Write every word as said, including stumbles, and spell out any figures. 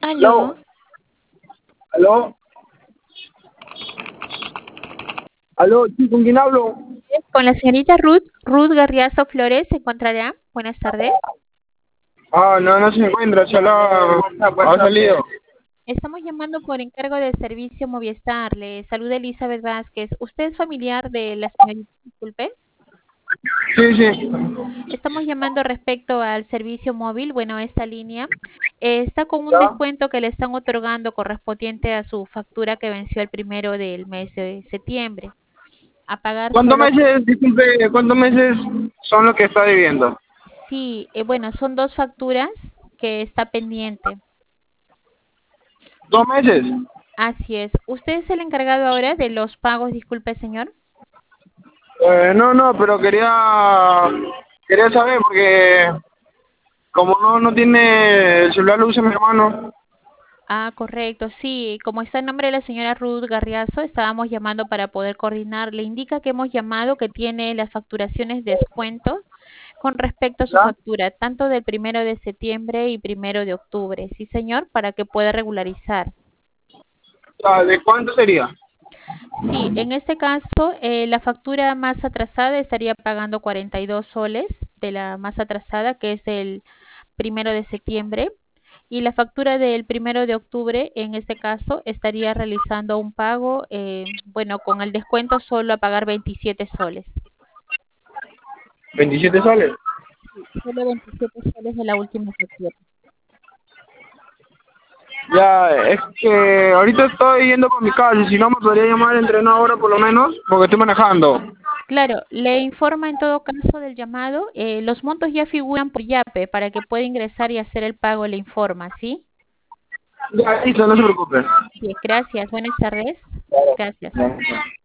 Aló, Aló, aló, aló, sí, ¿con quién hablo? con la señorita Ruth, Ruth Garriazo Flores, ¿se encontrará? Buenas tardes. Ah, no, no se encuentra, se la ha salido. Estamos llamando por encargo del servicio Movistar. Le saluda Elizabeth Vázquez. ¿Usted es familiar de la señorita? Disculpe. Sí, sí. Estamos llamando respecto al servicio móvil. Bueno, esta línea eh, está con un ¿Ya? descuento que le están otorgando correspondiente a su factura que venció el primero del mes de septiembre. A pagar ¿Cuántos solo. meses, disculpe, cuántos meses son los que está debiendo? Sí, eh, bueno, son dos facturas que está pendiente. ¿Dos meses? Así es. ¿Usted es el encargado ahora de los pagos? Disculpe, señor. Eh, no, no, pero quería, quería saber porque como no, no tiene el celular lo usa mi hermano. Ah, correcto. Sí, como está el nombre de la señora Ruth Garriazo, estábamos llamando para poder coordinar. Le indica que hemos llamado que tiene las facturaciones de descuento con respecto a su ¿Ya? factura, tanto del primero de septiembre y primero de octubre. Sí, señor, para que pueda regularizar. Ah, ¿de cuánto sería? Sí, en este caso, eh, la factura más atrasada estaría pagando cuarenta y dos soles de la más atrasada, que es el primero de septiembre, y la factura del primero de octubre, en este caso, estaría realizando un pago, eh, bueno, con el descuento solo a pagar veintisiete soles. ¿Veintisiete soles? Sí, solo veintisiete soles de la última factura. Ya, es que ahorita estoy yendo por mi casa, si no me podría llamar entre una hora por lo menos, porque estoy manejando. Claro, le informa en todo caso del llamado, eh, los montos ya figuran por Yape para que pueda ingresar y hacer el pago, le informa, ¿sí? Ya, listo, no se preocupe. Sí, gracias. Buenas tardes. Gracias. Ya.